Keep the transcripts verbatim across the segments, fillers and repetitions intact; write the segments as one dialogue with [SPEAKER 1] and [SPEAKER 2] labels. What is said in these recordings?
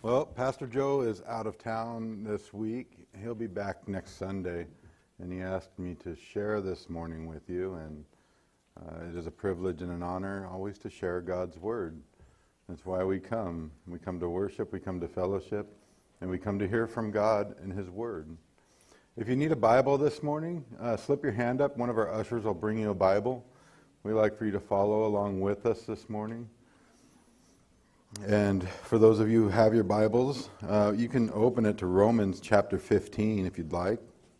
[SPEAKER 1] Well, Pastor Joe is out of town this week. He'll be back next Sunday, and he asked me to share this morning with you, and uh, it is a privilege and an honor always to share God's Word. That's why we come. We come to worship, we come to fellowship, and we come to hear from God and His Word. If you need a Bible this morning, uh, slip your hand up. One of our ushers will bring you a Bible. We'd like for you to follow along with us this morning. And for those of you who have your Bibles, uh, you can open it to Romans chapter fifteen if you'd like.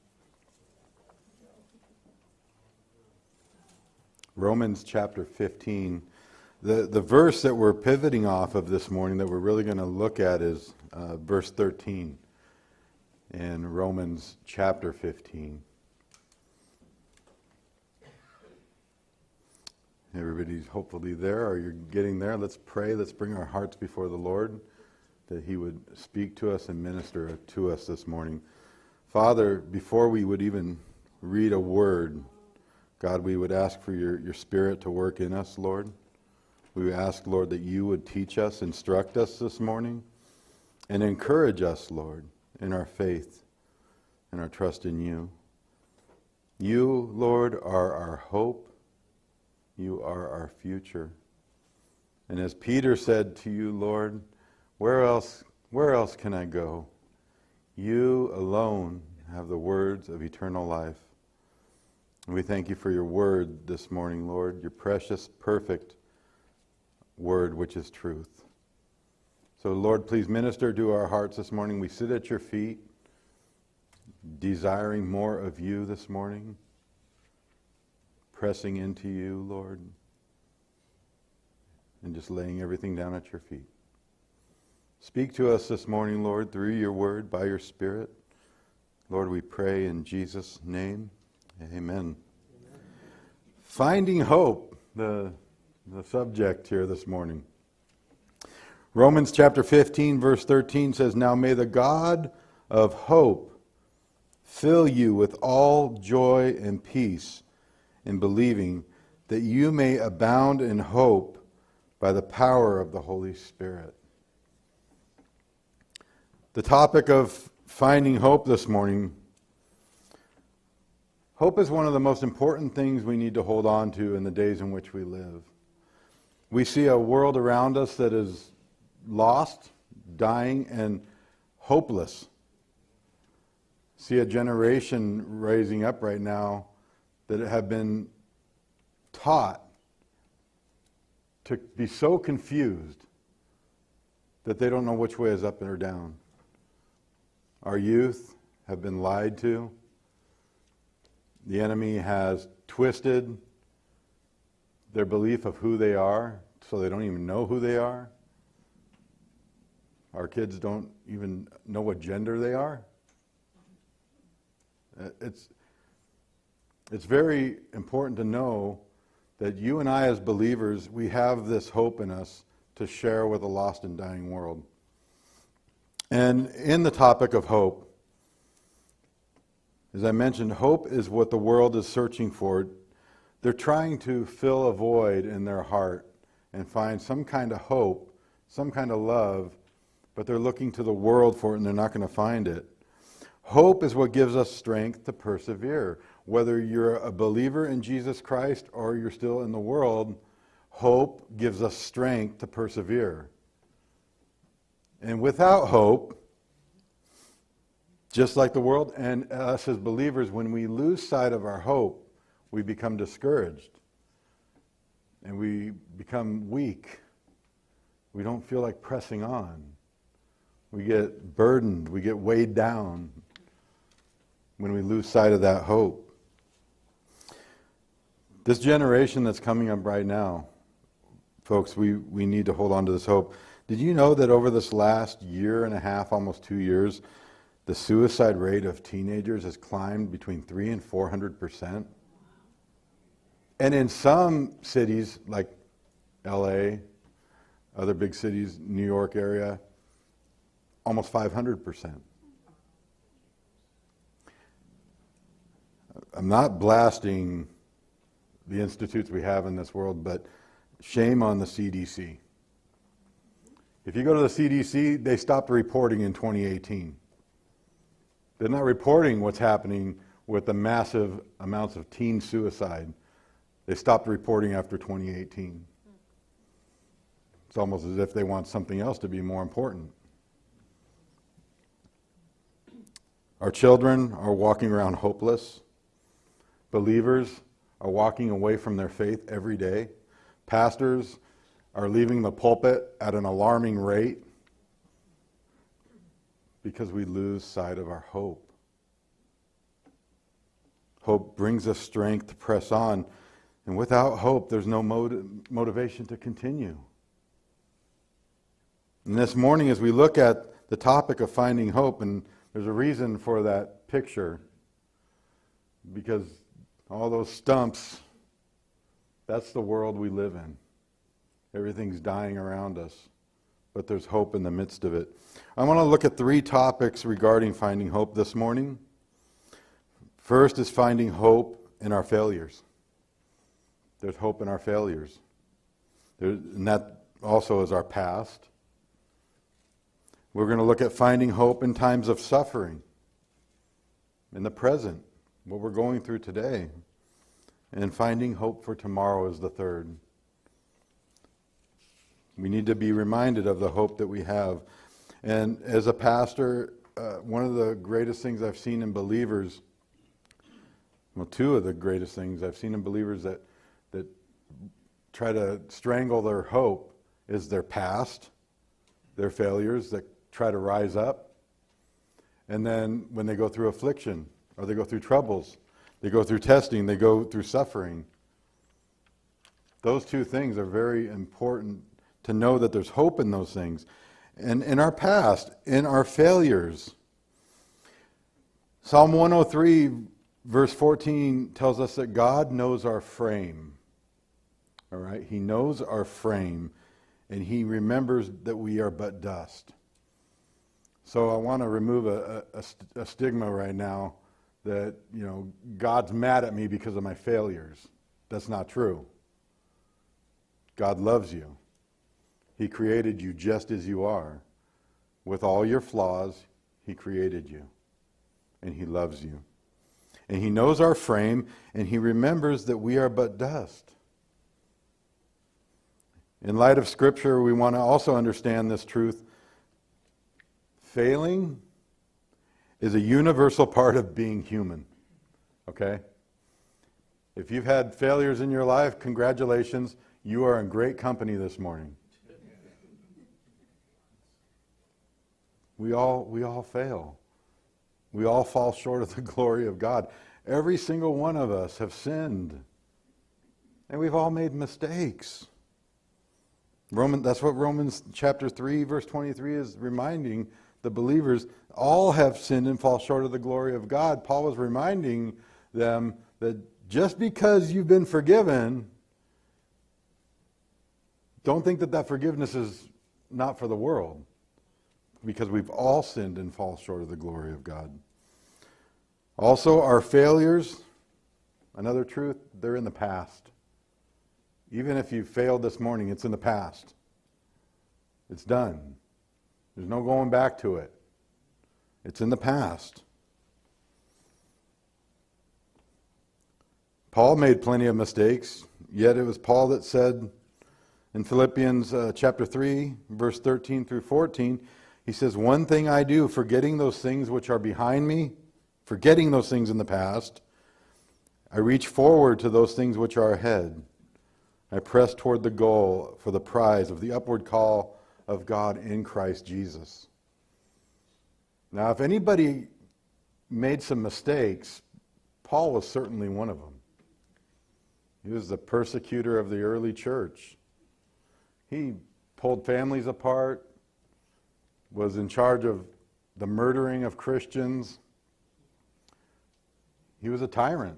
[SPEAKER 1] Romans chapter fifteen. The, the verse that we're pivoting off of this morning that we're really going to look at is uh, verse thirteen in Romans chapter fifteen. Everybody's hopefully there, or you're getting there. Let's pray. Let's bring our hearts before the Lord, that He would speak to us and minister to us this morning. Father, before we would even read a word, God, we would ask for your, your Spirit to work in us, Lord. We would ask, Lord, that you would teach us, instruct us this morning, and encourage us, Lord, in our faith and our trust in you. You, Lord, are our hope. You are our future. And as Peter said to you, Lord, where else, where else can I go? You alone have the words of eternal life. And we thank you for your word this morning, Lord, your precious, perfect word, which is truth. So, Lord, please minister to our hearts this morning. We sit at your feet, desiring more of you this morning. Pressing into you, Lord, and just laying everything down at your feet. Speak to us this morning, Lord, through your word, by your Spirit. Lord, we pray in Jesus' name. Amen. Amen. Finding hope, the, the subject here this morning. Romans chapter fifteen, verse thirteen says, "Now may the God of hope fill you with all joy and peace in believing, that you may abound in hope by the power of the Holy Spirit." The topic of finding hope this morning. Hope is one of the most important things we need to hold on to in the days in which we live. We see a world around us that is lost, dying, and hopeless. See a generation raising up right now that have been taught to be so confused that they don't know which way is up or down. Our youth have been lied to. The enemy has twisted their belief of who they are, so they don't even know who they are. Our kids don't even know what gender they are. It's It's very important to know that you and I as believers, we have this hope in us to share with a lost and dying world. And in the topic of hope, as I mentioned, hope is what the world is searching for. They're trying to fill a void in their heart and find some kind of hope, some kind of love, but they're looking to the world for it and they're not going to find it. Hope is what gives us strength to persevere. Whether you're a believer in Jesus Christ or you're still in the world, hope gives us strength to persevere. And without hope, just like the world and us as believers, when we lose sight of our hope, we become discouraged. And we become weak. We don't feel like pressing on. We get burdened. We get weighed down when we lose sight of that hope. This generation that's coming up right now, folks, we, we need to hold on to this hope. Did you know that over this last year and a half, almost two years, the suicide rate of teenagers has climbed between three and four hundred percent? And in some cities like L A, other big cities, New York area, almost five hundred percent. I'm not blasting the institutes we have in this world, but shame on the C D C. If you go to the C D C, they stopped reporting in twenty eighteen. They're not reporting what's happening with the massive amounts of teen suicide. They stopped reporting after twenty eighteen. It's almost as if they want something else to be more important. Our children are walking around hopeless. Believers are walking away from their faith every day. Pastors are leaving the pulpit at an alarming rate because we lose sight of our hope. Hope brings us strength to press on, and without hope, there's no motiv- motivation to continue. And this morning, as we look at the topic of finding hope, and there's a reason for that picture, because all those stumps, that's the world we live in. Everything's dying around us, but there's hope in the midst of it. I want to look at three topics regarding finding hope this morning. First is finding hope in our failures. There's hope in our failures. There, and that also is our past. We're going to look at finding hope in times of suffering, in the present, what we're going through today. And finding hope for tomorrow is the third. We need to be reminded of the hope that we have. And as a pastor, uh, one of the greatest things I've seen in believers, well, two of the greatest things I've seen in believers that, that try to strangle their hope is their past, their failures that try to rise up. And then when they go through affliction, or they go through troubles, they go through testing, they go through suffering. Those two things are very important to know that there's hope in those things. And in our past, in our failures. Psalm one oh three, verse fourteen tells us that God knows our frame. All right? He knows our frame, and He remembers that we are but dust. So I want to remove a, a, a stigma right now that, you know, God's mad at me because of my failures. That's not true. God loves you. He created you just as you are. With all your flaws, He created you. And He loves you. And He knows our frame, and He remembers that we are but dust. In light of Scripture, we want to also understand this truth. Failing is a universal part of being human. Okay? If you've had failures in your life, congratulations. You are in great company this morning. We all, we all fail. We all fall short of the glory of God. Every single one of us have sinned. And we've all made mistakes. Roman, that's what Romans chapter three, verse twenty-three is reminding the believers. All have sinned and fall short of the glory of God. Paul was reminding them that just because you've been forgiven, don't think that that forgiveness is not for the world. Because we've all sinned and fall short of the glory of God. Also, our failures, another truth, they're in the past. Even if you failed this morning, it's in the past. It's done. There's no going back to it. It's in the past. Paul made plenty of mistakes, yet it was Paul that said in Philippians uh, chapter three, verse thirteen through fourteen, he says, "One thing I do, forgetting those things which are behind me, forgetting those things in the past, I reach forward to those things which are ahead. I press toward the goal for the prize of the upward call of God in Christ Jesus." Now, if anybody made some mistakes, Paul was certainly one of them. He was the persecutor of the early church. He pulled families apart, was in charge of the murdering of Christians. He was a tyrant.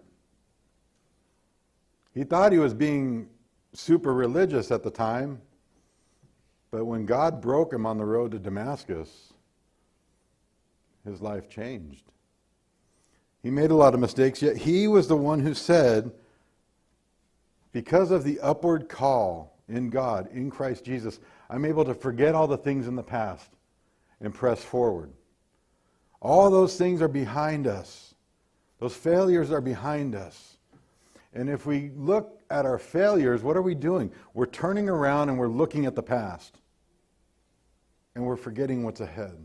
[SPEAKER 1] He thought he was being super religious at the time, but when God broke him on the road to Damascus, his life changed. He made a lot of mistakes, yet he was the one who said, because of the upward call in God, in Christ Jesus, I'm able to forget all the things in the past and press forward. All those things are behind us. Those failures are behind us. And if we look at our failures, what are we doing? We're turning around and we're looking at the past. And we're forgetting what's ahead.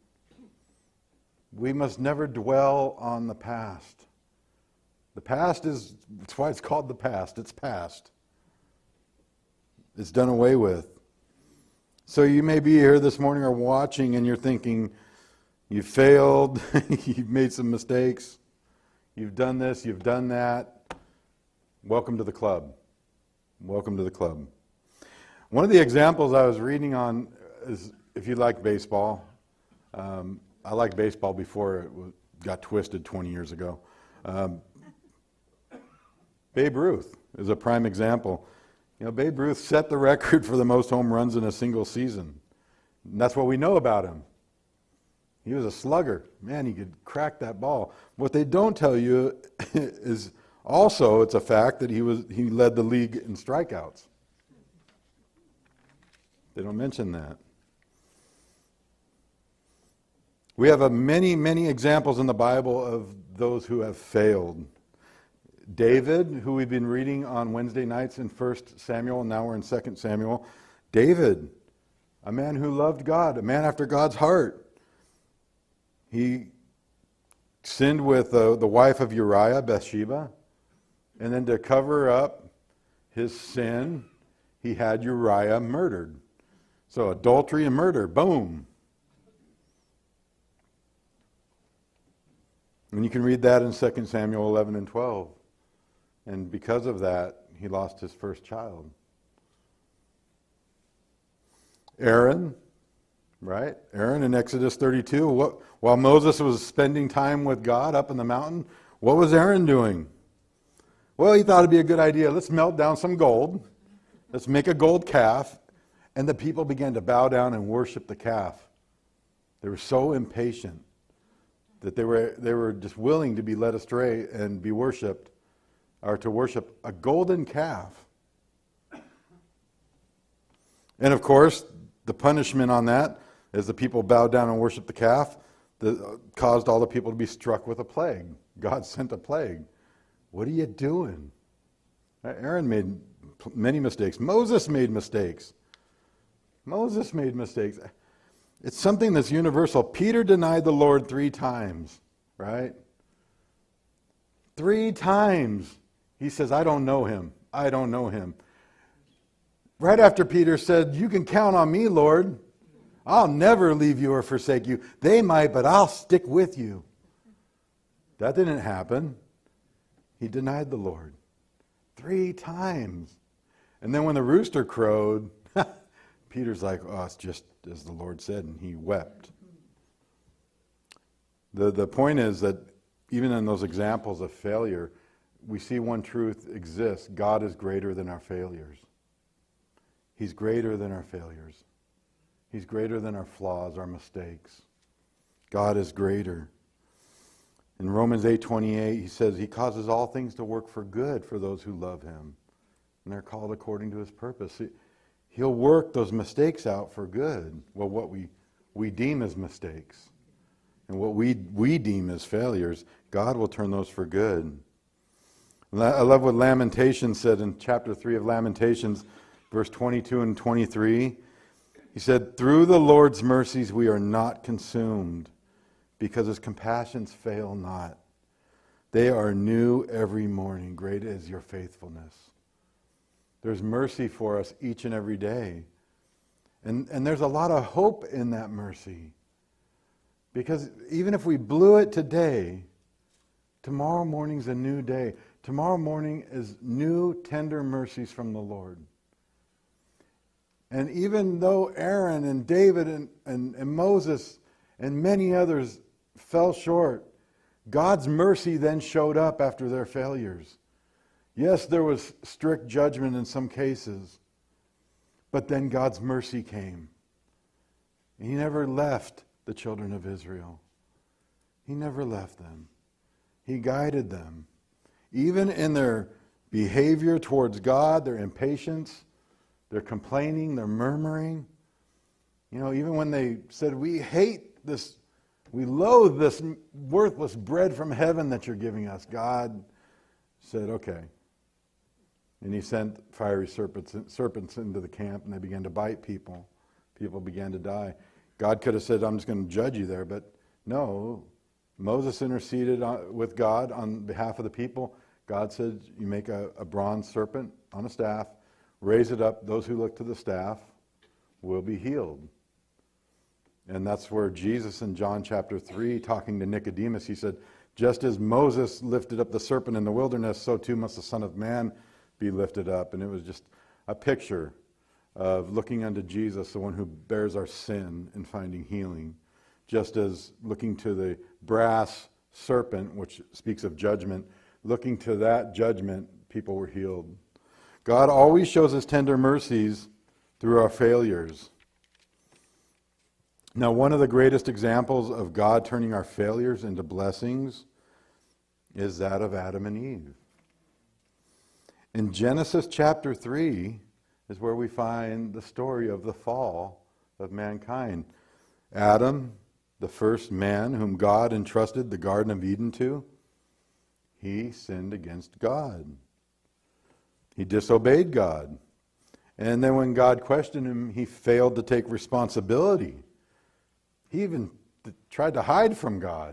[SPEAKER 1] We must never dwell on the past. The past is, that's why it's called the past. It's past. It's done away with. So you may be here this morning or watching and you're thinking, you failed, you've made some mistakes, you've done this, you've done that. Welcome to the club. Welcome to the club. One of the examples I was reading on is, if you like baseball, um, I liked baseball before it was, got twisted twenty years ago. Um, Babe Ruth is a prime example. You know, Babe Ruth set the record for the most home runs in a single season. And that's what we know about him. He was a slugger. Man, he could crack that ball. What they don't tell you is also it's a fact that he was he led the league in strikeouts. They don't mention that. We have a many, many examples in the Bible of those who have failed. David, who we've been reading on Wednesday nights in First Samuel, and now we're in Second Samuel. David, a man who loved God, a man after God's heart. He sinned with uh, the wife of Uriah, Bathsheba, and then to cover up his sin, he had Uriah murdered. So adultery and murder, boom. And you can read that in Second Samuel eleven and twelve. And because of that, he lost his first child. Aaron, right? Aaron in Exodus thirty-two, what, while Moses was spending time with God up in the mountain, what was Aaron doing? Well, he thought it'd be a good idea. Let's melt down some gold. Let's make a gold calf. And the people began to bow down and worship the calf. They were so impatient that they were they were just willing to be led astray and be worshipped, or to worship a golden calf. And of course, the punishment on that, as the people bowed down and worshiped the calf, that uh, caused all the people to be struck with a plague. God sent a plague. What are you doing? Aaron made many mistakes. Moses made mistakes. Moses made mistakes. It's something that's universal. Peter denied the Lord three times, right? Three times. He says, I don't know him. I don't know him. Right after Peter said, you can count on me, Lord. I'll never leave you or forsake you. They might, but I'll stick with you. That didn't happen. He denied the Lord three times. And then when the rooster crowed, Peter's like, oh, it's just as the Lord said, and he wept. The, the point is that even in those examples of failure, we see one truth exists. God is greater than our failures. He's greater than our failures. He's greater than our flaws, our mistakes. God is greater. In Romans eight twenty-eight, he says, he causes all things to work for good for those who love him. And they're called according to his purpose. He'll work those mistakes out for good. Well, what we, we deem as mistakes and what we, we deem as failures, God will turn those for good. I love what Lamentations said in chapter three of Lamentations, verse twenty-two and twenty-three. He said, through the Lord's mercies we are not consumed, because his compassions fail not. They are new every morning. Great is your faithfulness. There's mercy for us each and every day. And, and there's a lot of hope in that mercy. Because even if we blew it today, tomorrow morning's a new day. Tomorrow morning is new, tender mercies from the Lord. And even though Aaron and David and, and, and Moses and many others fell short, God's mercy then showed up after their failures. Yes, there was strict judgment in some cases, but then God's mercy came. He never left the children of Israel. He never left them. He guided them. Even in their behavior towards God, their impatience, They're complaining, they're murmuring. You know, even when they said, we hate this, we loathe this worthless bread from heaven that you're giving us, God said, okay. And he sent fiery serpents, serpents into the camp, and they began to bite people. People began to die. God could have said, I'm just going to judge you there, but no. Moses interceded with God on behalf of the people. God said, you make a, a bronze serpent on a staff, raise it up. Those who look to the staff will be healed. And that's where Jesus in John chapter three, talking to Nicodemus, he said, just as Moses lifted up the serpent in the wilderness, so too must the Son of Man be lifted up. And it was just a picture of looking unto Jesus, the one who bears our sin, and finding healing. Just as looking to the brass serpent, which speaks of judgment, looking to that judgment, people were healed. God always shows his tender mercies through our failures. Now, one of the greatest examples of God turning our failures into blessings is that of Adam and Eve. In Genesis chapter three is where we find the story of the fall of mankind. Adam, the first man whom God entrusted the Garden of Eden to, he sinned against God. He disobeyed God. And then when God questioned him, he failed to take responsibility. He even tried to hide from God.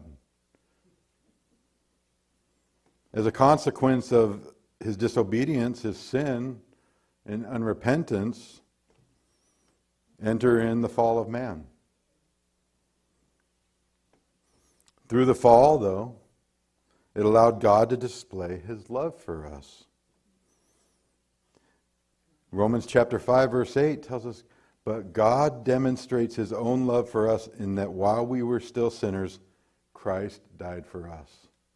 [SPEAKER 1] As a consequence of his disobedience, his sin, and unrepentance, enter in the fall of man. Through the fall, though, it allowed God to display his love for us. Romans chapter five, verse eight tells us, but God demonstrates his own love for us in that while we were still sinners, Christ died for us.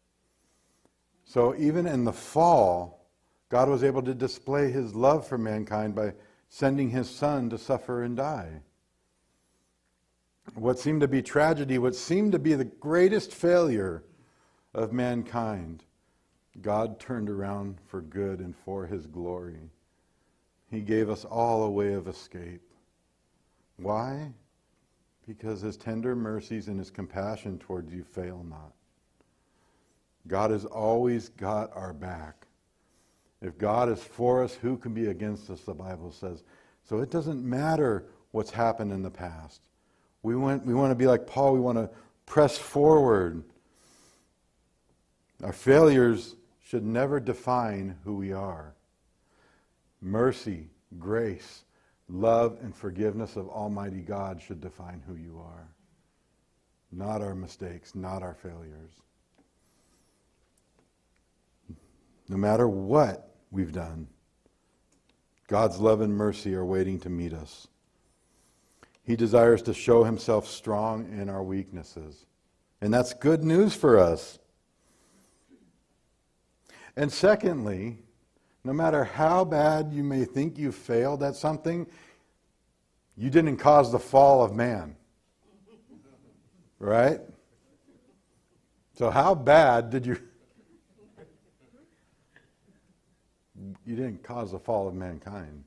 [SPEAKER 1] So even in the fall, God was able to display his love for mankind by sending his Son to suffer and die. What seemed to be tragedy, what seemed to be the greatest failure of mankind, God turned around for good and for his glory. He gave us all a way of escape. Why? Because his tender mercies and his compassion towards you fail not. God has always got our back. If God is for us, who can be against us, the Bible says. So it doesn't matter what's happened in the past. We want, we want to be like Paul. We want to press forward. Our failures should never define who we are. Mercy, grace, love, and forgiveness of Almighty God should define who you are. Not our mistakes, not our failures. No matter what we've done, God's love and mercy are waiting to meet us. He desires to show himself strong in our weaknesses. And that's good news for us. And secondly, no matter how bad you may think you failed at something, you didn't cause the fall of man. Right? So how bad did you... You didn't cause the fall of mankind.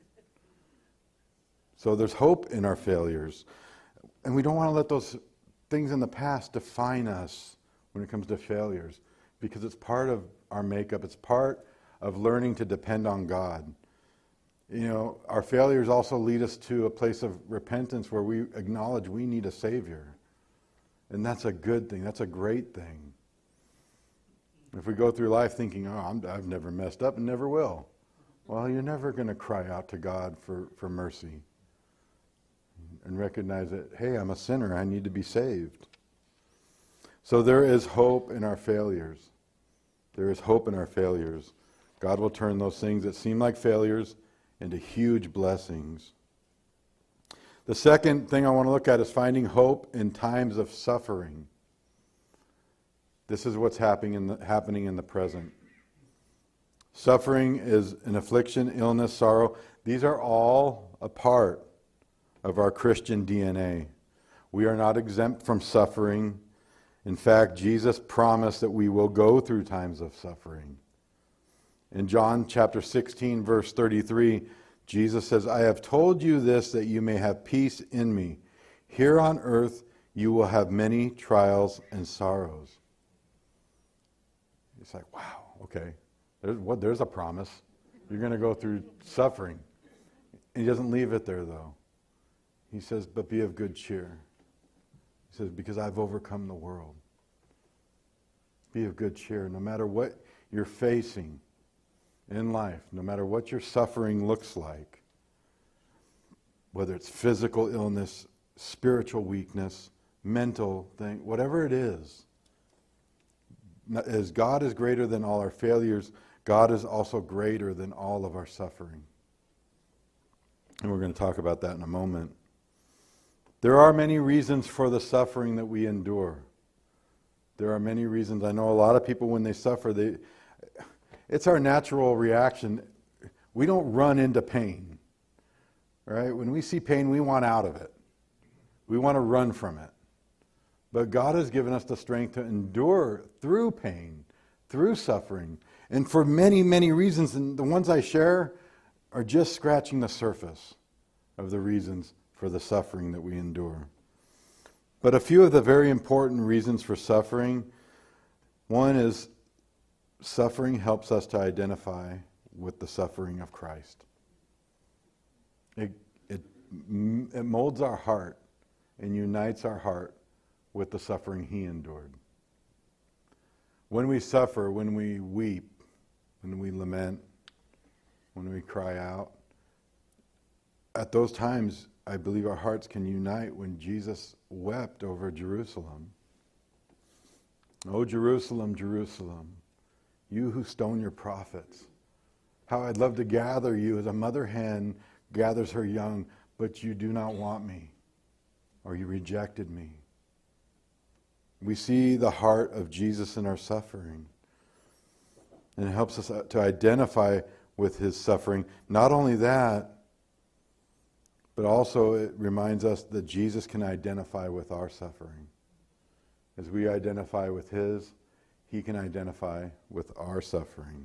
[SPEAKER 1] So there's hope in our failures. And we don't want to let those things in the past define us when it comes to failures, because it's part of our makeup. It's part of learning to depend on God. You know, our failures also lead us to a place of repentance where we acknowledge we need a Savior. And that's a good thing. That's a great thing. If we go through life thinking, oh, I'm, I've never messed up and never will. Well, you're never going to cry out to God for, for mercy. And recognize that, hey, I'm a sinner. I need to be saved. So there is hope in our failures. There is hope in our failures. God will turn those things that seem like failures into huge blessings. The second thing I want to look at is finding hope in times of suffering. This is what's happening in the, happening in the present. Suffering is an affliction, illness, sorrow. These are all a part of our Christian D N A. We are not exempt from suffering. In fact, Jesus promised that we will go through times of suffering. In John chapter sixteen, verse thirty-three, Jesus says, I have told you this that you may have peace in me. Here on earth you will have many trials and sorrows. It's like, wow, okay. There's, what, there's a promise. You're going to go through suffering. He doesn't leave it there, though. He says, but be of good cheer. He says, because I've overcome the world. Be of good cheer. No matter what you're facing in life, no matter what your suffering looks like, whether it's physical illness, spiritual weakness, mental thing, whatever it is, as God is greater than all our failures, God is also greater than all of our suffering. And we're going to talk about that in a moment. There are many reasons for the suffering that we endure. There are many reasons. I know a lot of people, when they suffer, they it's our natural reaction. We don't run into pain. Right? When we see pain, we want out of it. We want to run from it. But God has given us the strength to endure through pain, through suffering, and for many, many reasons. And the ones I share are just scratching the surface of the reasons for the suffering that we endure. But a few of the very important reasons for suffering, one is suffering helps us to identify with the suffering of Christ. It, it, it molds our heart and unites our heart with the suffering he endured. When we suffer, when we weep, when we lament, when we cry out, at those times, I believe our hearts can unite when Jesus wept over Jerusalem. Oh, Jerusalem, Jerusalem, you who stone your prophets, how I'd love to gather you as a mother hen gathers her young, but you do not want me, or you rejected me. We see the heart of Jesus in our suffering. And it helps us to identify with his suffering. Not only that, but also it reminds us that Jesus can identify with our suffering. As we identify with his, he can identify with our suffering.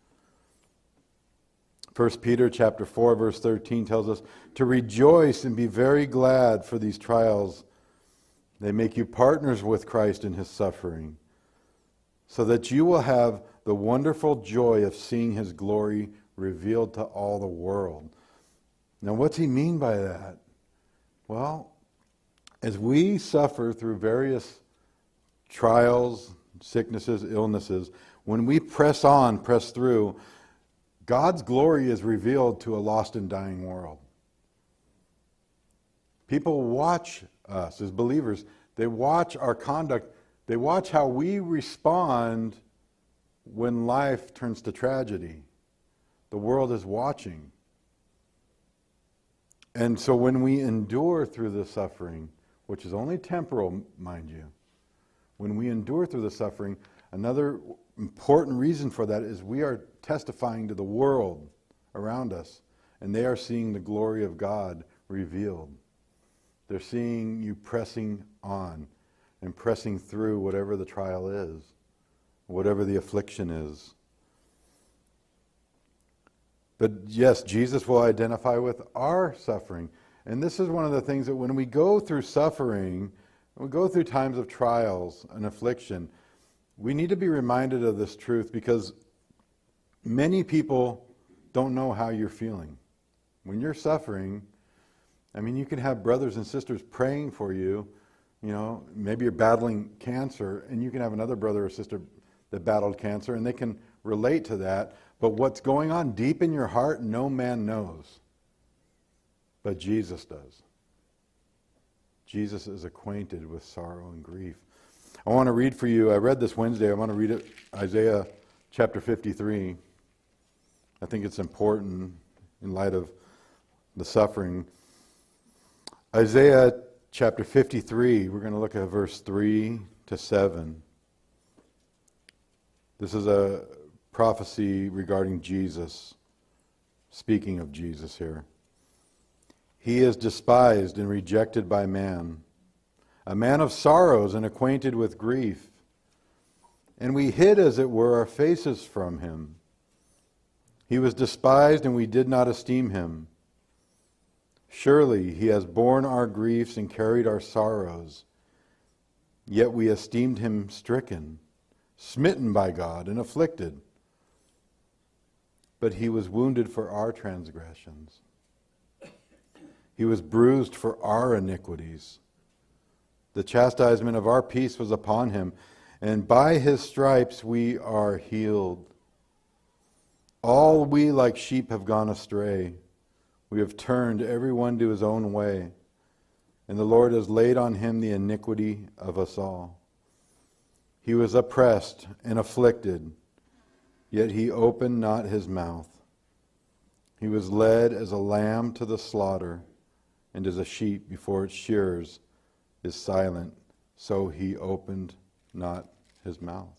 [SPEAKER 1] First Peter chapter four, verse thirteen tells us to rejoice and be very glad for these trials. They make you partners with Christ in his suffering, so that you will have the wonderful joy of seeing his glory revealed to all the world. Now, what's he mean by that? Well, as we suffer through various trials, sicknesses, illnesses, when we press on, press through, God's glory is revealed to a lost and dying world. People watch us as believers. They watch our conduct. They watch how we respond when life turns to tragedy. The world is watching. And so when we endure through the suffering, which is only temporal, mind you, when we endure through the suffering, another important reason for that is we are testifying to the world around us, and they are seeing the glory of God revealed. They're seeing you pressing on and pressing through whatever the trial is, whatever the affliction is. But yes, Jesus will identify with our suffering. And this is one of the things that when we go through suffering, when we go through times of trials and affliction, we need to be reminded of this truth, because many people don't know how you're feeling. When you're suffering, I mean, you can have brothers and sisters praying for you. You know, maybe you're battling cancer, and you can have another brother or sister that battled cancer, and they can relate to that. But what's going on deep in your heart, no man knows. But Jesus does. Jesus is acquainted with sorrow and grief. I want to read for you, I read this Wednesday, I want to read it, Isaiah chapter fifty-three. I think it's important in light of the suffering. Isaiah chapter fifty-three, we're going to look at verse three to seven. This is a prophecy regarding Jesus, speaking of Jesus here. He is despised and rejected by man, a man of sorrows and acquainted with grief. And we hid, as it were, our faces from him. He was despised, and we did not esteem him. Surely he has borne our griefs and carried our sorrows. Yet we esteemed him stricken, smitten by God, and afflicted. But he was wounded for our transgressions. He was bruised for our iniquities. The chastisement of our peace was upon him, and by his stripes we are healed. All we like sheep have gone astray. We have turned every one to his own way, and the Lord has laid on him the iniquity of us all. He was oppressed and afflicted, yet he opened not his mouth. He was led as a lamb to the slaughter, and as a sheep before its shearers is silent, so he opened not his mouth.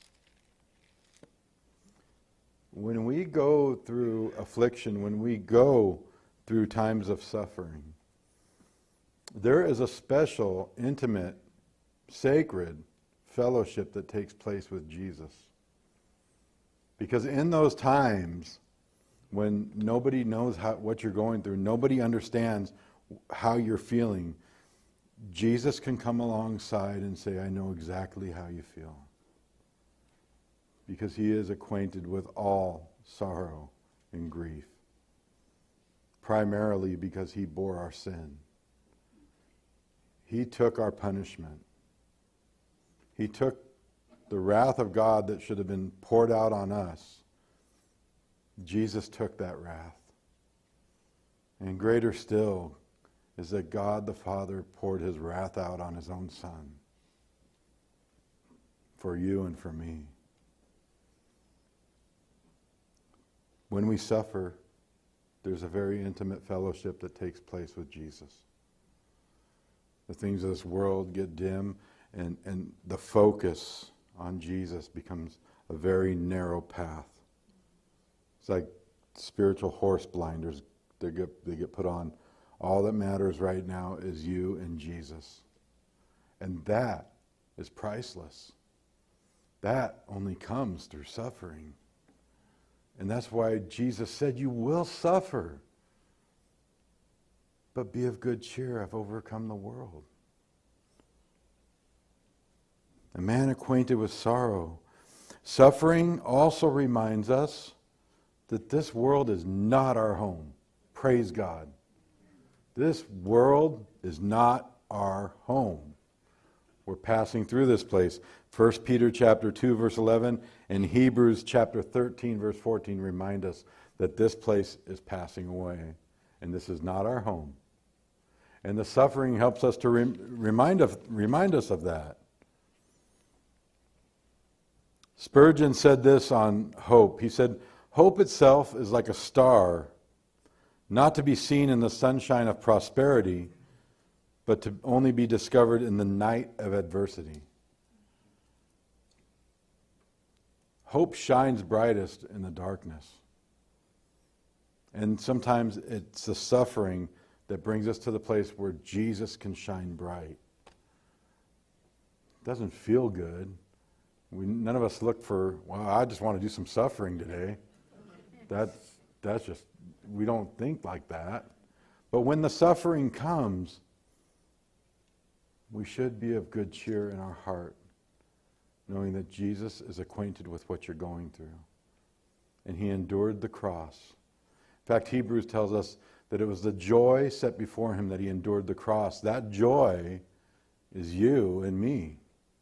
[SPEAKER 1] When we go through affliction, when we go through times of suffering, there is a special, intimate, sacred fellowship that takes place with Jesus. Because in those times when nobody knows how, what you're going through, nobody understands how you're feeling, Jesus can come alongside and say, I know exactly how you feel. Because he is acquainted with all sorrow and grief. Primarily because he bore our sin. He took our punishment. He took the wrath of God that should have been poured out on us. Jesus took that wrath. And greater still is that God the Father poured his wrath out on his own Son. For you and for me. When we suffer, there's a very intimate fellowship that takes place with Jesus. The things of this world get dim, and, and the focus on Jesus becomes a very narrow path. It's like spiritual horse blinders. They get, they get put on. All that matters right now is you and Jesus. And that is priceless. That only comes through suffering. And that's why Jesus said, you will suffer. But be of good cheer, I've overcome the world. A man acquainted with sorrow. Suffering also reminds us that this world is not our home. Praise God. This world is not our home. We're passing through this place. First Peter chapter two, verse eleven, and Hebrews chapter thirteen, verse fourteen remind us that this place is passing away, and this is not our home. And the suffering helps us to re- remind, of, remind us of that. Spurgeon said this on hope. He said, hope itself is like a star, not to be seen in the sunshine of prosperity, but to only be discovered in the night of adversity. Hope shines brightest in the darkness. And sometimes it's the suffering that brings us to the place where Jesus can shine bright. It doesn't feel good. We, none of us look for, well, I just want to do some suffering today. That's, that's just, we don't think like that. But when the suffering comes, we should be of good cheer in our heart, knowing that Jesus is acquainted with what you're going through. And he endured the cross. In fact, Hebrews tells us that it was the joy set before him that he endured the cross. That joy is you and me.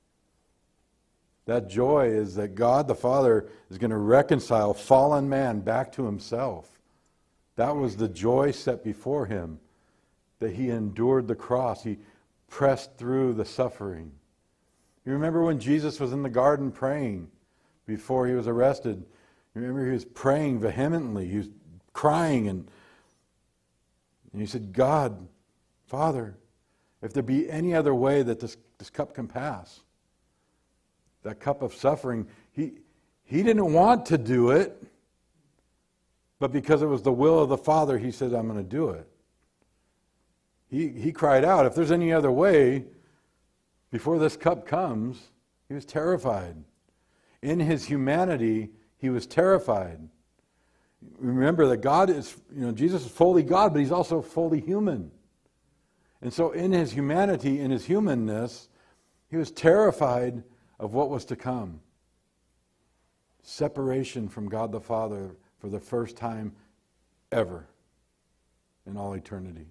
[SPEAKER 1] That joy is that God the Father is going to reconcile fallen man back to himself. That was the joy set before him, that he endured the cross. He pressed through the suffering. You remember when Jesus was in the garden praying before he was arrested? You remember he was praying vehemently. He was crying and, and he said, God, Father, if there be any other way that this, this cup can pass, that cup of suffering, he, he didn't want to do it, but because it was the will of the Father, he said, I'm going to do it. He, he cried out, if there's any other way, before this cup comes, he was terrified. In his humanity, he was terrified. Remember that God is, you know, Jesus is fully God, but he's also fully human. And so in his humanity, in his humanness, he was terrified of what was to come. Separation from God the Father for the first time ever in all eternity.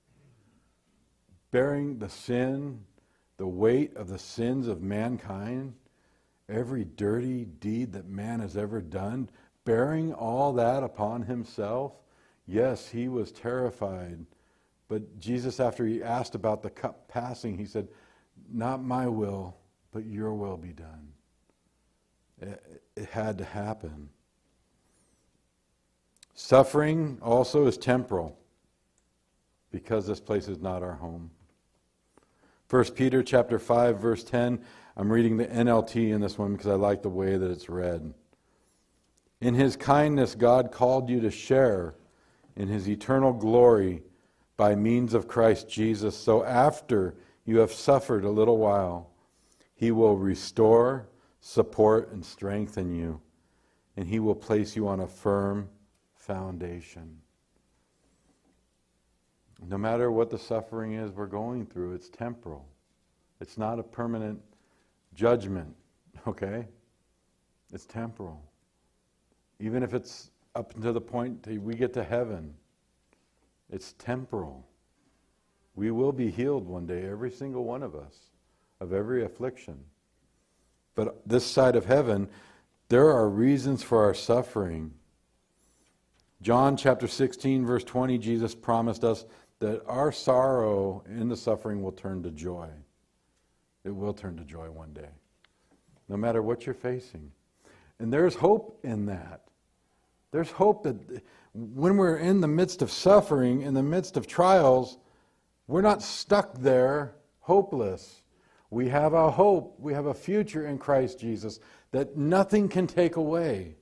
[SPEAKER 1] Bearing the sin, the weight of the sins of mankind, every dirty deed that man has ever done, bearing all that upon himself. Yes, he was terrified. But Jesus, after he asked about the cup passing, he said, not my will, but your will be done. It, it had to happen. Suffering also is temporal, because this place is not our home. First Peter chapter five, verse ten. I'm reading the N L T in this one because I like the way that it's read. In his kindness, God called you to share in his eternal glory by means of Christ Jesus. So after you have suffered a little while, he will restore, support, and strengthen you, and he will place you on a firm foundation. No matter what the suffering is we're going through, it's temporal. It's not a permanent judgment, okay? It's temporal. Even if it's up to the point that we get to heaven, it's temporal. We will be healed one day, every single one of us, of every affliction. But this side of heaven, there are reasons for our suffering. John chapter sixteen, verse twenty, Jesus promised us that our sorrow in the suffering will turn to joy. It will turn to joy one day, no matter what you're facing. And there's hope in that. There's hope that when we're in the midst of suffering, in the midst of trials, we're not stuck there hopeless. We have a hope, we have a future in Christ Jesus that nothing can take away.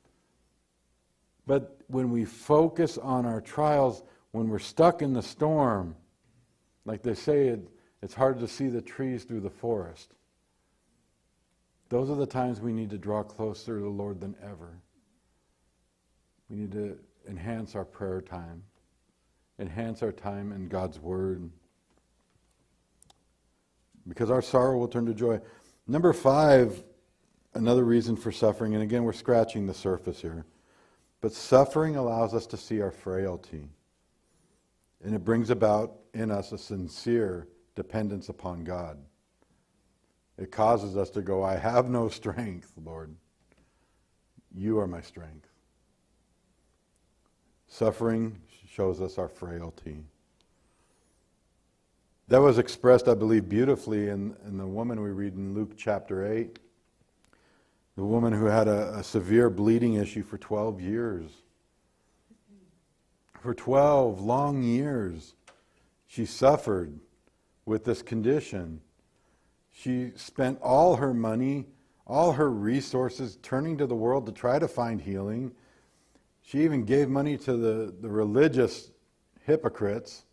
[SPEAKER 1] But when we focus on our trials, when we're stuck in the storm, like they say, it, it's hard to see the trees through the forest. Those are the times we need to draw closer to the Lord than ever. We need to enhance our prayer time, enhance our time in God's Word, because our sorrow will turn to joy. Number five, another reason for suffering, and again, we're scratching the surface here, but suffering allows us to see our frailty, and it brings about in us a sincere dependence upon God. It causes us to go, I have no strength, Lord. You are my strength. Suffering shows us our frailty. That was expressed, I believe, beautifully in, in the woman we read in Luke chapter eight. The woman who had a, a severe bleeding issue for twelve years. For twelve long years, she suffered with this condition. She spent all her money, all her resources turning to the world to try to find healing. She even gave money to the, the religious hypocrites.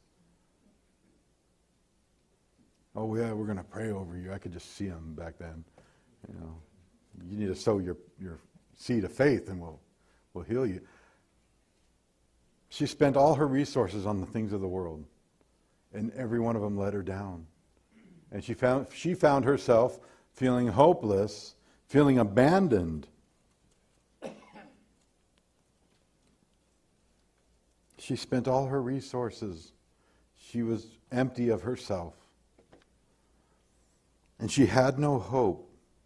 [SPEAKER 1] Oh yeah, we're going to pray over you. I could just see them back then. You know, you need to sow your, your seed of faith and we'll, we'll heal you. She spent all her resources on the things of the world, and every one of them let her down. And she found, she found herself feeling hopeless, feeling abandoned. She spent all her resources. She was empty of herself. And she had no hope.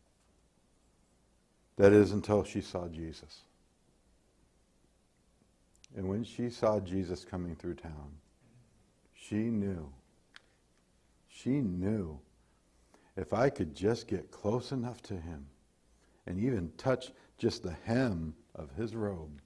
[SPEAKER 1] That is, until she saw Jesus. And when she saw Jesus coming through town, she knew. She knew. If I could just get close enough to him and even touch just the hem of his robe,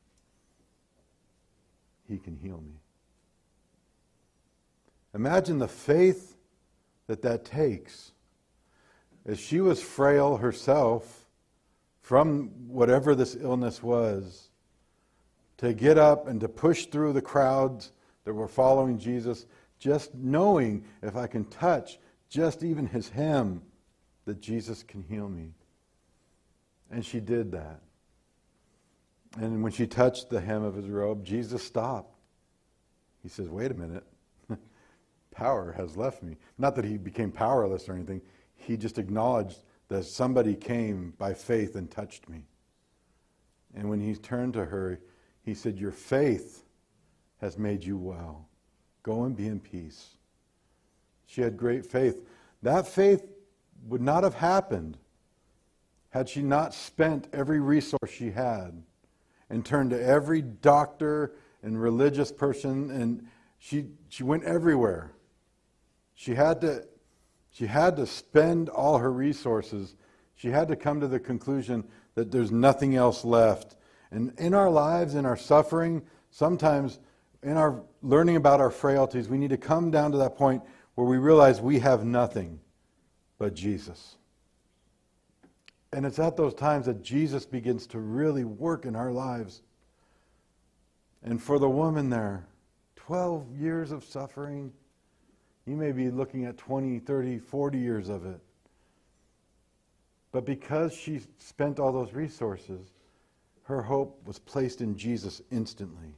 [SPEAKER 1] he can heal me. Imagine the faith that that takes. As she was frail herself from whatever this illness was, to get up and to push through the crowds that were following Jesus, just knowing if I can touch just even his hem, that Jesus can heal me. And she did that. And when she touched the hem of his robe, Jesus stopped. He says, wait a minute. Power has left me. Not that he became powerless or anything. He just acknowledged that somebody came by faith and touched me. And when he turned to her, he said, your faith has made you well. Go and be in peace. She had great faith. That faith would not have happened had she not spent every resource she had and turned to every doctor and religious person, and she she went everywhere. She had to she had to spend all her resources. She had to come to the conclusion that there's nothing else left. And in our lives, in our suffering, sometimes in our learning about our frailties, we need to come down to that point where we realize we have nothing but Jesus. And it's at those times that Jesus begins to really work in our lives. And for the woman there, twelve years of suffering, you may be looking at twenty, thirty, forty years of it. But because she spent all those resources, her hope was placed in Jesus instantly.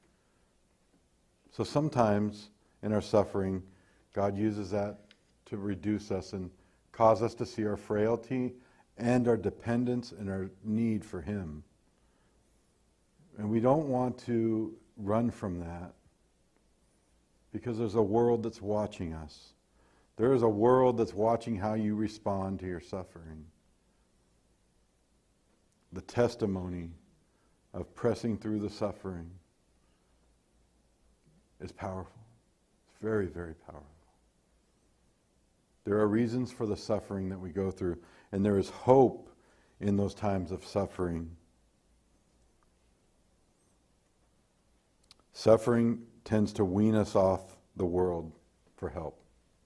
[SPEAKER 1] So sometimes in our suffering, God uses that to reduce us and cause us to see our frailty and our dependence and our need for Him. And we don't want to run from that, because there's a world that's watching us. There is a world that's watching how you respond to your suffering. The testimony of pressing through the suffering is powerful. It's very, very powerful. There are reasons for the suffering that we go through, and there is hope in those times of suffering. Suffering tends to wean us off the world for help.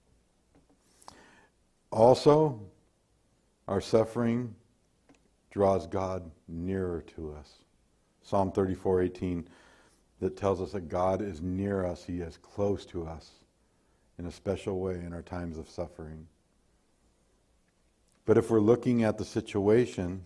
[SPEAKER 1] Also, our suffering draws God nearer to us. Psalm thirty-four eighteen, that tells us that God is near us, He is close to us in a special way in our times of suffering. But if we're looking at the situation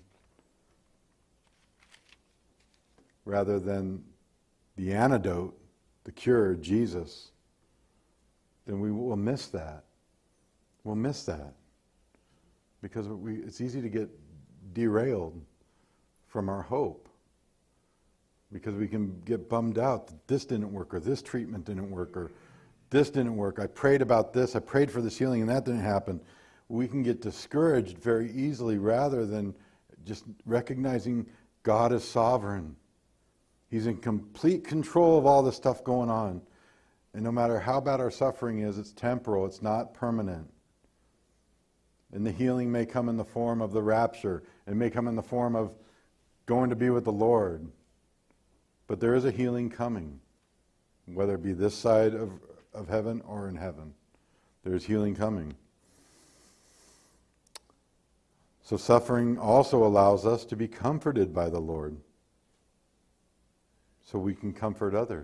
[SPEAKER 1] rather than the antidote, the cure, Jesus, then we will miss that. We'll miss that. Because we, it's easy to get derailed from our hope. Because we can get bummed out that this didn't work, or this treatment didn't work, or this didn't work. I prayed about this, I prayed for this healing, and that didn't happen. We can get discouraged very easily rather than just recognizing God is sovereign. He's in complete control of all this stuff going on. And no matter how bad our suffering is, it's temporal, it's not permanent. And the healing may come in the form of the rapture. It may come in the form of going to be with the Lord. But there is a healing coming, whether it be this side of, of heaven or in heaven. There's healing coming. So suffering also allows us to be comforted by the Lord, so we can comfort others.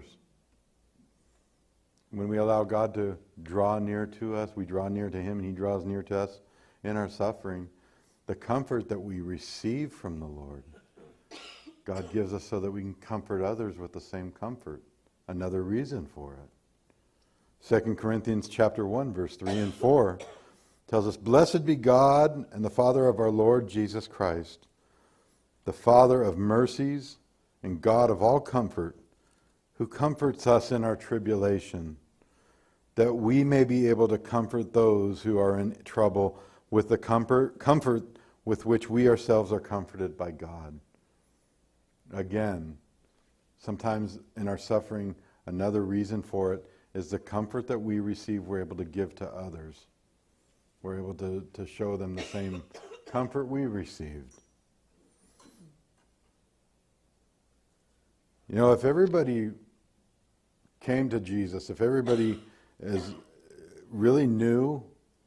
[SPEAKER 1] When we allow God to draw near to us, we draw near to Him and He draws near to us in our suffering. The comfort that we receive from the Lord, God gives us so that we can comfort others with the same comfort. Another reason for it. Second Corinthians chapter one, verse three and four tells us, "Blessed be God and the Father of our Lord Jesus Christ, the Father of mercies and God of all comfort, who comforts us in our tribulation, that we may be able to comfort those who are in trouble with the comfort, comfort with which we ourselves are comforted by God." Again, sometimes in our suffering, another reason for it is the comfort that we receive, we're able to give to others. We're able to, to show them the same comfort we received. You know, if everybody came to Jesus, if everybody is really knew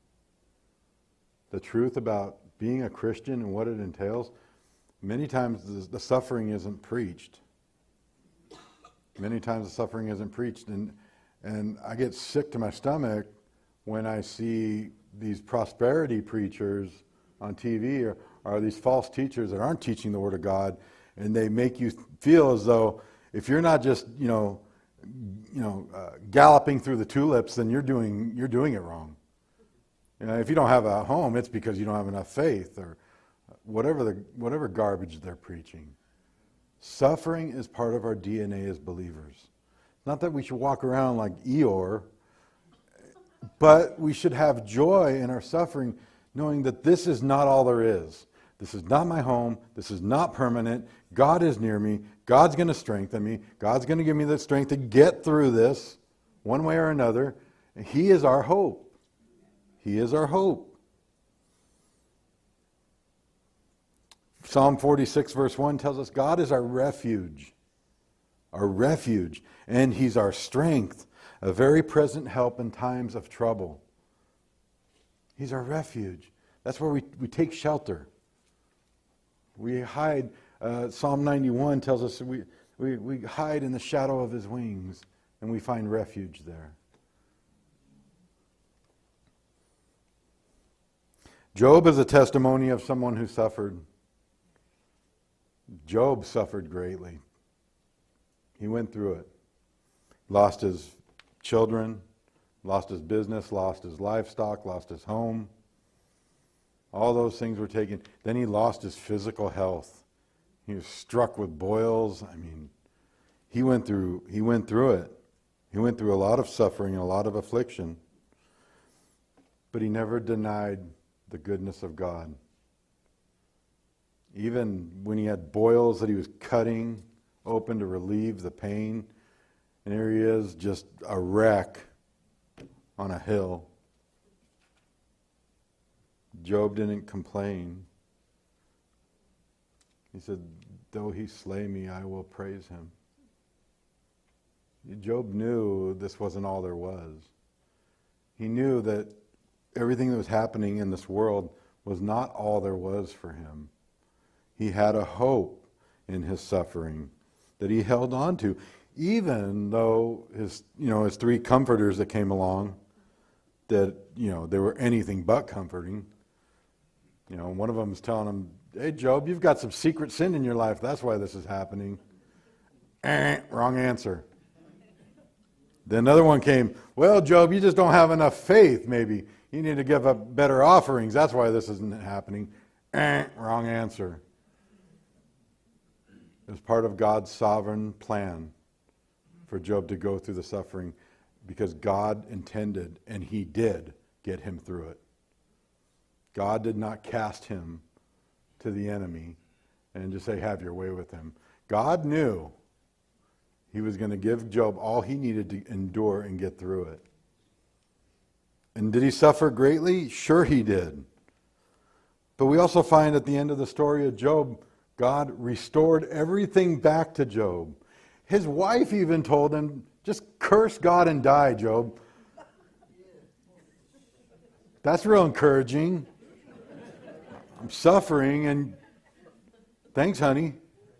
[SPEAKER 1] the truth about being a Christian and what it entails, many times the, the suffering isn't preached. Many times the suffering isn't preached. And, and I get sick to my stomach when I see these prosperity preachers on T V or, or these false teachers that aren't teaching the Word of God, and they make you feel as though if you're not just, you know, you know, uh, galloping through the tulips, then you're doing you're doing it wrong. You know, if you don't have a home, it's because you don't have enough faith, or whatever the whatever garbage they're preaching. Suffering is part of our D N A as believers. Not that we should walk around like Eeyore, but we should have joy in our suffering, knowing that this is not all there is. This is not my home. This is not permanent. God is near me. God's going to strengthen me. God's going to give me the strength to get through this one way or another. He is our hope. He is our hope. Psalm forty-six verse one tells us God is our refuge. Our refuge. And He's our strength. A very present help in times of trouble. He's our refuge. That's where we, we take shelter. We hide. Uh, Psalm ninety-one tells us we, we, we hide in the shadow of His wings, and we find refuge there. Job is a testimony of someone who suffered. Job suffered greatly. He went through it. Lost his children, lost his business, lost his livestock, lost his home. All those things were taken. Then he lost his physical health. He was struck with boils. I mean, he went through he went through it. He went through a lot of suffering and a lot of affliction. But he never denied the goodness of God. Even when he had boils that he was cutting open to relieve the pain, and there he is, just a wreck on a hill. Job didn't complain. He said, though he slay me, I will praise him. Job knew this wasn't all there was. He knew that everything that was happening in this world was not all there was for him. He had a hope in his suffering that he held on to, even though his, you know, his three comforters that came along, that, you know, they were anything but comforting. You know, one of them was telling him, hey, Job, you've got some secret sin in your life. That's why this is happening. Eh, wrong answer. Then another one came, well, Job, you just don't have enough faith, maybe. You need to give up better offerings. That's why this isn't happening. Eh, wrong answer. It was part of God's sovereign plan for Job to go through the suffering, because God intended, and He did, get him through it. God did not cast him to the enemy and just say, have your way with him. God knew He was going to give Job all he needed to endure and get through it. And did he suffer greatly? Sure he did. But we also find at the end of the story of Job, God restored everything back to Job. His wife even told him, just curse God and die, Job. That's real encouraging. I'm suffering, and thanks, honey.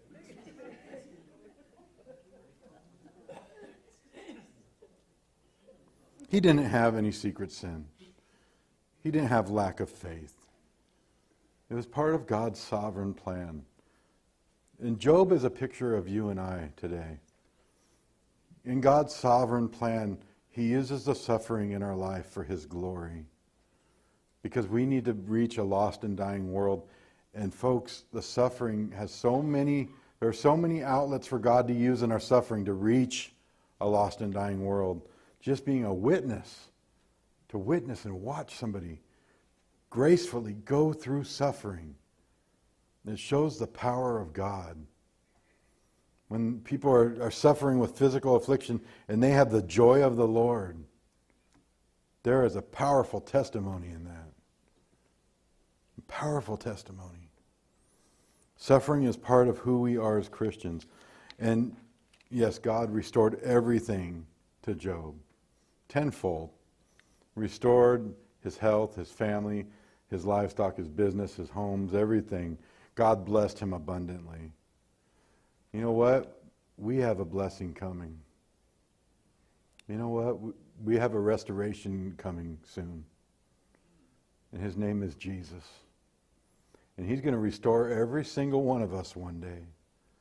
[SPEAKER 1] He didn't have any secret sin. He didn't have lack of faith. It was part of God's sovereign plan. And Job is a picture of you and I today. In God's sovereign plan, He uses the suffering in our life for His glory. Because we need to reach a lost and dying world. And folks, the suffering has so many, there are so many outlets for God to use in our suffering to reach a lost and dying world. Just being a witness, to witness and watch somebody gracefully go through suffering. It shows the power of God. When people are, are suffering with physical affliction and they have the joy of the Lord, there is a powerful testimony in that. A powerful testimony. Suffering is part of who we are as Christians. And yes, God restored everything to Job. Tenfold. Restored his health, his family, his livestock, his business, his homes, everything. God blessed him abundantly. You know what? We have a blessing coming. You know what? We have a restoration coming soon. And His name is Jesus. And He's going to restore every single one of us one day.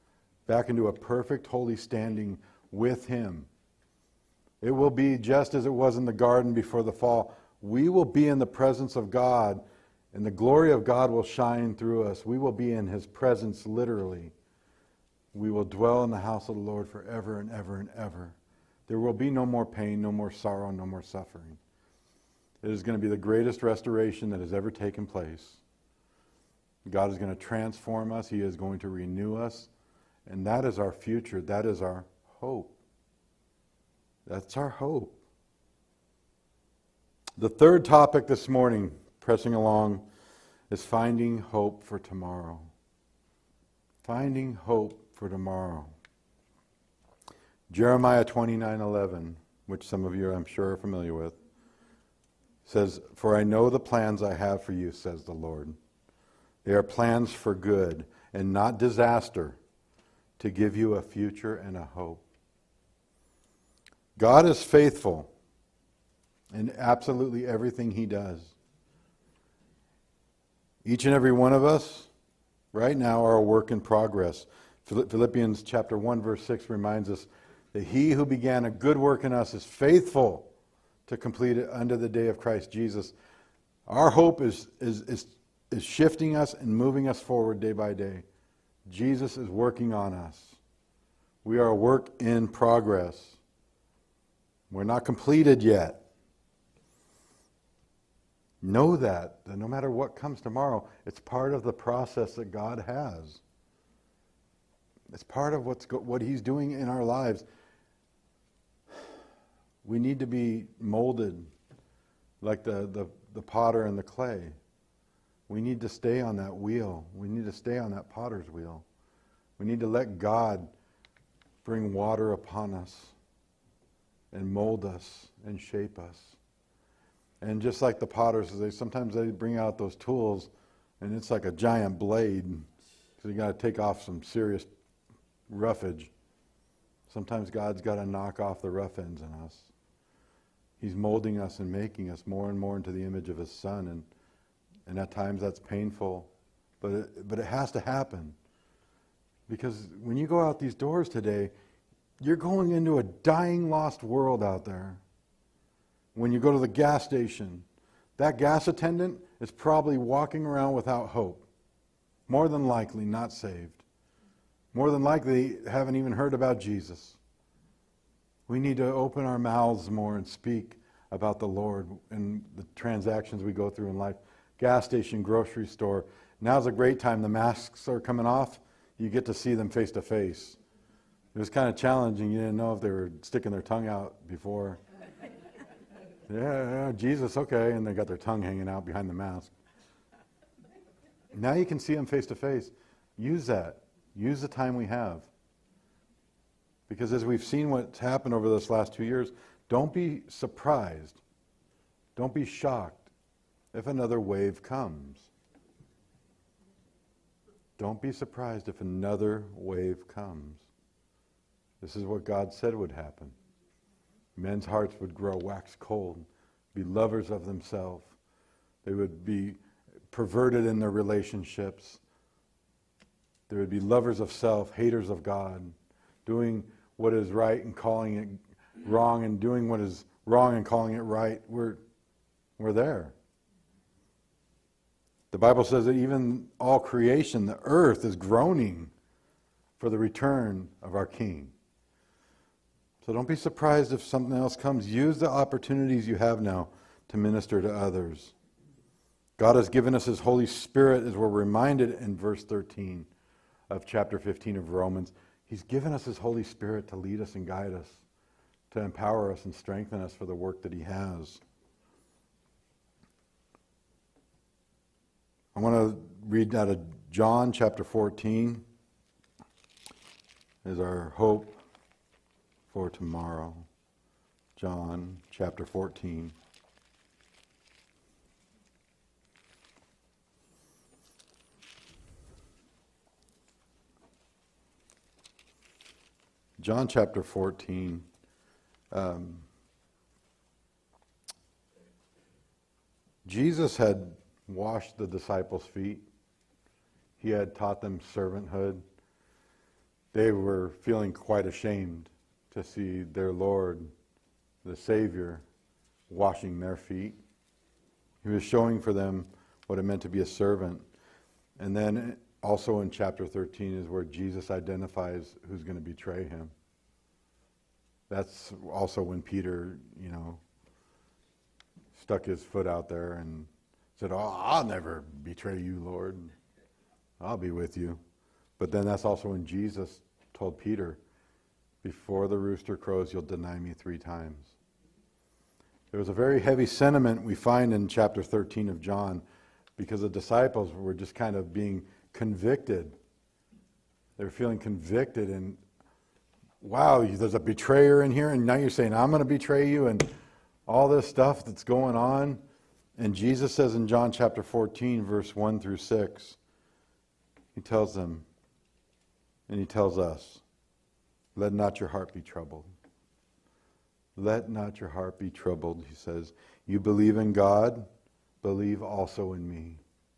[SPEAKER 1] back into a perfect holy standing with him. It will be just as it was in the garden before the fall. We will be in the presence of God, and the glory of God will shine through us. We will be in his presence literally. We will dwell in the house of the Lord forever and ever and ever. There will be no more pain, no more sorrow, no more suffering. It is going to be the greatest restoration that has ever taken place. God is going to transform us. He is going to renew us. And that is our future. That is our hope. That's our hope. The third topic this morning, pressing along, is finding hope for tomorrow. Finding hope for tomorrow. Jeremiah twenty-nine eleven, which some of you I'm sure are familiar with, says, "For I know the plans I have for you, says the Lord. They are plans for good and not disaster, to give you a future and a hope." God is faithful in absolutely everything he does. Each and every one of us right now are a work in progress. Philippians chapter one verse six reminds us that he who began a good work in us is faithful to complete it unto the day of Christ Jesus. Our hope is, is, is, is shifting us and moving us forward day by day. Jesus is working on us. We are a work in progress. We're not completed yet. Know that, that no matter what comes tomorrow, it's part of the process that God has. It's part of what's go- what he's doing in our lives. We need to be molded like the, the, the potter and the clay. We need to stay on that wheel. We need to stay on that potter's wheel. We need to let God bring water upon us and mold us and shape us. And just like the potters, they sometimes they bring out those tools and it's like a giant blade. So you got to take off some serious roughage. Sometimes God's got to knock off the rough ends in us. He's molding us and making us more and more into the image of his Son. And, and at times that's painful. But it, but it has to happen. Because when you go out these doors today, you're going into a dying, lost world out there. When you go to the gas station, that gas attendant is probably walking around without hope. More than likely not saved. More than likely haven't even heard about Jesus. We need to open our mouths more and speak about the Lord and the transactions we go through in life. Gas station, grocery store. Now's a great time. The masks are coming off. You get to see them face to face. It was kind of challenging. You didn't know if they were sticking their tongue out before. Yeah, yeah, Jesus, okay. And they got their tongue hanging out behind the mask. Now you can see them face to face. Use that. Use the time we have. Because as we've seen what's happened over this last two years, don't be surprised. Don't be shocked if another wave comes. Don't be surprised if another wave comes. This is what God said would happen. Men's hearts would grow wax cold, be lovers of themselves. They would be perverted in their relationships. They would be lovers of self, haters of God, doing what is right and calling it wrong, and doing what is wrong and calling it right. We're, we're there. The Bible says that even all creation, the earth, is groaning for the return of our King. So don't be surprised if something else comes. Use the opportunities you have now to minister to others. God has given us his Holy Spirit, as we're reminded in verse thirteen of chapter fifteen of Romans. He's given us his Holy Spirit to lead us and guide us, to empower us and strengthen us for the work that he has. I want to read out of John chapter fourteen as our hope for tomorrow. John chapter fourteen. John chapter fourteen. Um, Jesus had washed the disciples' feet. He had taught them servanthood. they were feeling quite ashamed to see their Lord, the Savior, washing their feet. He was showing for them what it meant to be a servant. And then also in chapter thirteen is where Jesus identifies who's going to betray him. That's also when Peter, you know, stuck his foot out there and said, "Oh, I'll never betray you, Lord. I'll be with you." But then that's also when Jesus told Peter, "Before the rooster crows, you'll deny me three times." There was a very heavy sentiment we find in chapter thirteen of John, because the disciples were just kind of being convicted. They were feeling convicted, and wow, there's a betrayer in here, and now you're saying, I'm going to betray you, and all this stuff that's going on. And Jesus says in John chapter fourteen, verse one through six, he tells them, and he tells us, "Let not your heart be troubled. Let not your heart be troubled," he says. "You believe in God, believe also in me.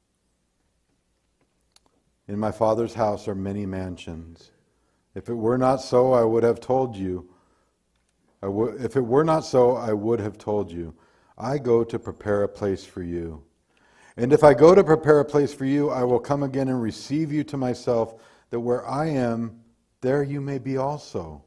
[SPEAKER 1] In my Father's house are many mansions. If it were not so, I would have told you. I w- if it were not so, I would have told you. I go to prepare a place for you. And if I go to prepare a place for you, I will come again and receive you to myself, that where I am, there you may be also."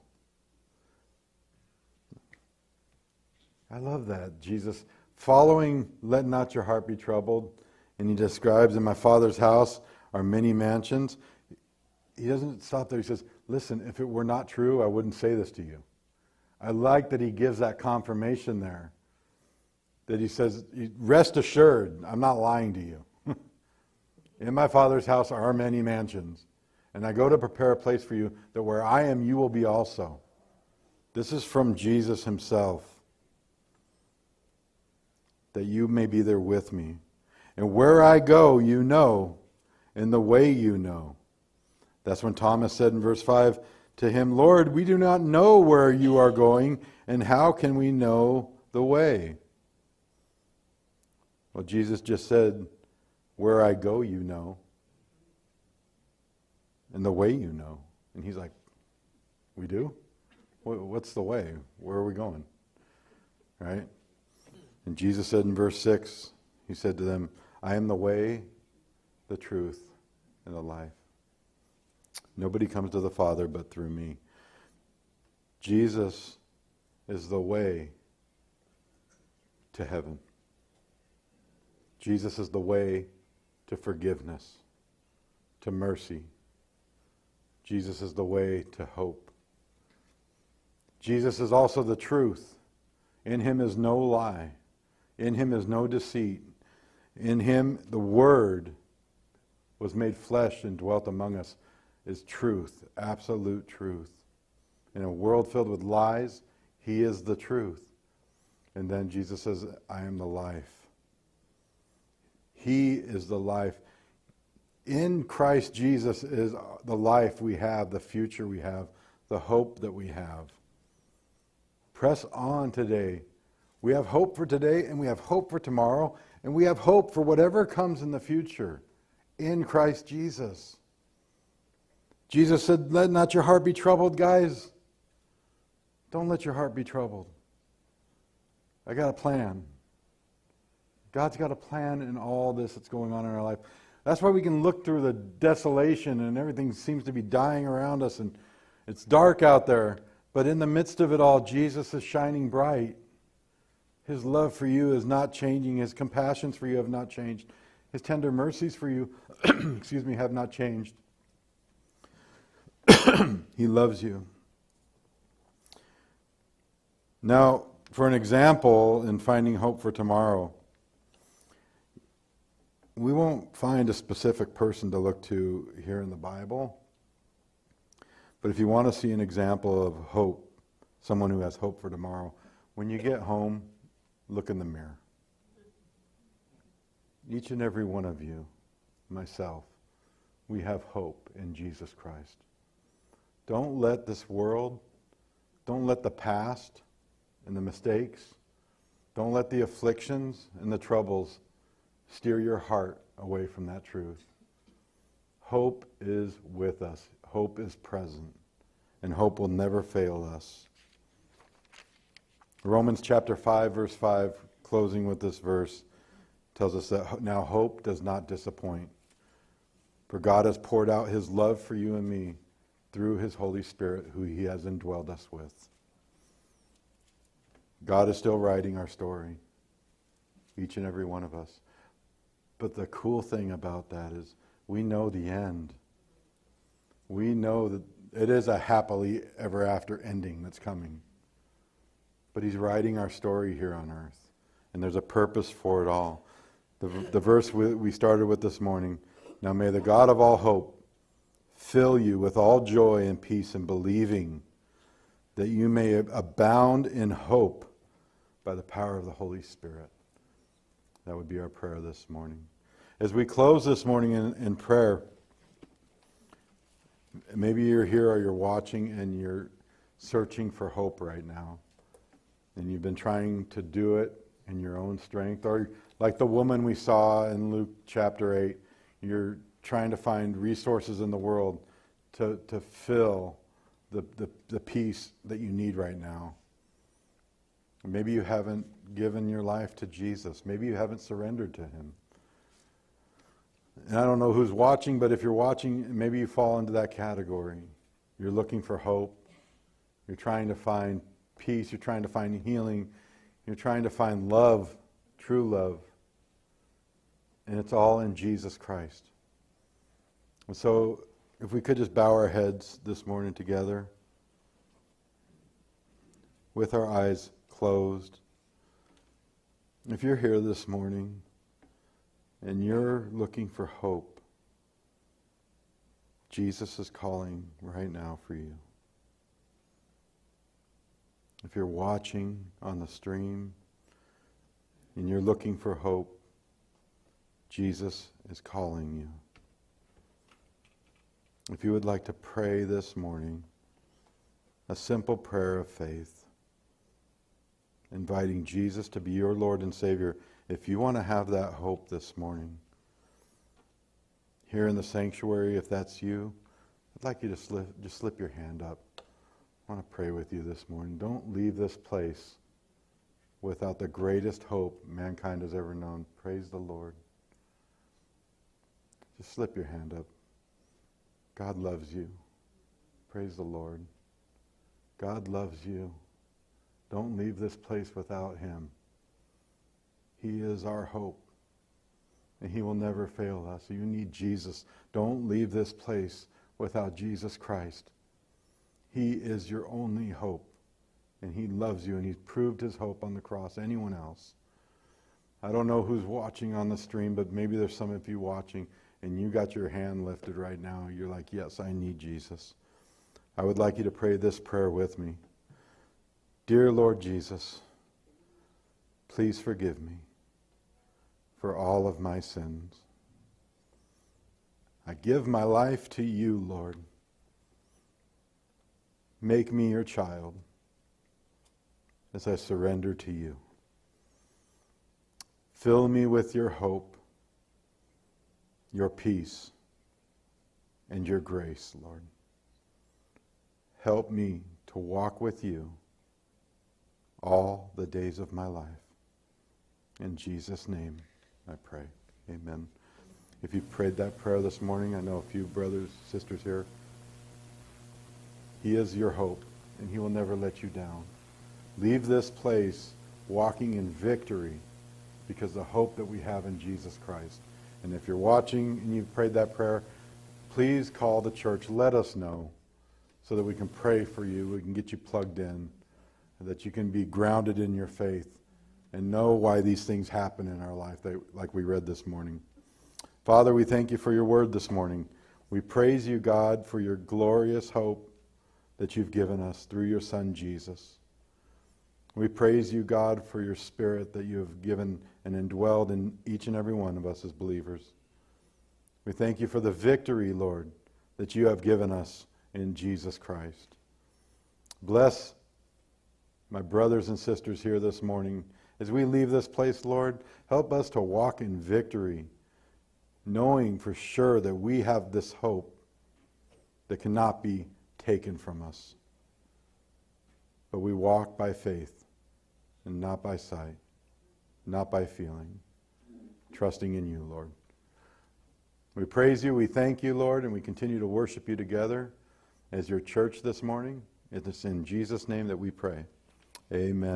[SPEAKER 1] I love that. Jesus, following, "Let not your heart be troubled," and he describes, "In my Father's house are many mansions." He doesn't stop there. He says, "Listen, if it were not true, I wouldn't say this to you." I like that he gives that confirmation there. That he says, "Rest assured, I'm not lying to you. In my Father's house are many mansions, and I go to prepare a place for you, that where I am, you will be also." This is from Jesus himself. "That you may be there with me. And where I go, you know, and the way you know." That's when Thomas said in verse five to him, "Lord, we do not know where you are going, and how can we know the way?" Well, Jesus just said, "Where I go, you know, and the way you know." And he's like, "We do? What's the way? Where are we going?" Right? And Jesus said in verse six, he said to them, "I am the way, the truth, and the life. Nobody comes to the Father but through me." Jesus is the way to heaven. Jesus is the way to forgiveness, to mercy. Jesus is the way to hope. Jesus is also the truth. In him is no lie. In him is no deceit. In him the Word was made flesh and dwelt among us, is truth, absolute truth. In a world filled with lies, he is the truth. And then Jesus says, "I am the life." He is the life. In Christ Jesus is the life we have, the future we have, the hope that we have. Press on today. We have hope for today, and we have hope for tomorrow, and we have hope for whatever comes in the future in Christ Jesus. Jesus said, "Let not your heart be troubled," guys. Don't let your heart be troubled. I got a plan. God's got a plan in all this that's going on in our life. That's why we can look through the desolation and everything seems to be dying around us and it's dark out there. But in the midst of it all, Jesus is shining bright. His love for you is not changing. His compassions for you have not changed. His tender mercies for you, excuse me, have not changed. He loves you. Now, for an example in finding hope for tomorrow, we won't find a specific person to look to here in the Bible. But if you want to see an example of hope, someone who has hope for tomorrow, when you get home, look in the mirror. Each and every one of you, myself, we have hope in Jesus Christ. Don't let this world, don't let the past and the mistakes, don't let the afflictions and the troubles steer your heart away from that truth. hope is with us. Hope is present. And hope will never fail us. Romans chapter five, verse five, closing with this verse, tells us that now hope does not disappoint. For God has poured out his love for you and me through his Holy Spirit, who he has indwelled us with. God is still writing our story, each and every one of us. But the cool thing about that is we know the end. We know that it is a happily ever after ending that's coming. But he's writing our story here on earth. And there's a purpose for it all. The, the verse we, we started with this morning, now may the God of all hope fill you with all joy and peace in believing, that you may abound in hope by the power of the Holy Spirit. That would be our prayer this morning. As we close this morning in, in prayer, maybe you're here or you're watching and you're searching for hope right now. And you've been trying to do it in your own strength. Or like the woman we saw in Luke chapter eight, you're trying to find resources in the world to, to fill the, the, the peace that you need right now. Maybe you haven't given your life to Jesus. Maybe you haven't surrendered to him. And I don't know who's watching, but if you're watching, maybe you fall into that category. You're looking for hope. You're trying to find peace. You're trying to find healing. You're trying to find love, true love. And it's all in Jesus Christ. And so if we could just bow our heads this morning together with our eyes closed. If you're here this morning and you're looking for hope, Jesus is calling right now for you. If you're watching on the stream and you're looking for hope, Jesus is calling you. If you would like to pray this morning, a simple prayer of faith, inviting Jesus to be your Lord and Savior, if you want to have that hope this morning, here in the sanctuary, if that's you, I'd like you to slip, just slip your hand up. I want to pray with you this morning. Don't leave this place without the greatest hope mankind has ever known. Praise the Lord. Just slip your hand up. God loves you. Praise the Lord. God loves you. Don't leave this place without him. He is our hope, and he will never fail us. You need Jesus. Don't leave this place without Jesus Christ. He is your only hope, and he loves you, and he's proved his hope on the cross. Anyone else? I don't know who's watching on the stream, but maybe there's some of you watching, and you got your hand lifted right now. You're like, yes, I need Jesus. I would like you to pray this prayer with me. Dear Lord Jesus, please forgive me for all of my sins. I give my life to you, Lord. Make me your child as I surrender to you. Fill me with your hope, your peace, and your grace, Lord. Help me to walk with you all the days of my life. In Jesus' name I pray. Amen. If you've prayed that prayer this morning, I know a few brothers, sisters here. He is your hope, and he will never let you down. Leave this place walking in victory because of the hope that we have in Jesus Christ. And if you're watching and you've prayed that prayer, please call the church. Let us know so that we can pray for you. We can get you plugged in, and that you can be grounded in your faith and know why these things happen in our life, like we read this morning. Father, we thank you for your word this morning. We praise you, God, for your glorious hope that you've given us through your Son, Jesus. We praise you, God, for your Spirit that you have given and indwelled in each and every one of us as believers. We thank you for the victory, Lord, that you have given us in Jesus Christ. Bless my brothers and sisters here this morning. As we leave this place, Lord, help us to walk in victory knowing for sure that we have this hope that cannot be taken from us. But we walk by faith and not by sight, not by feeling, trusting in you, Lord. We praise you, we thank you, Lord, and we continue to worship you together as your church this morning. It is in Jesus' name that we pray. Amen.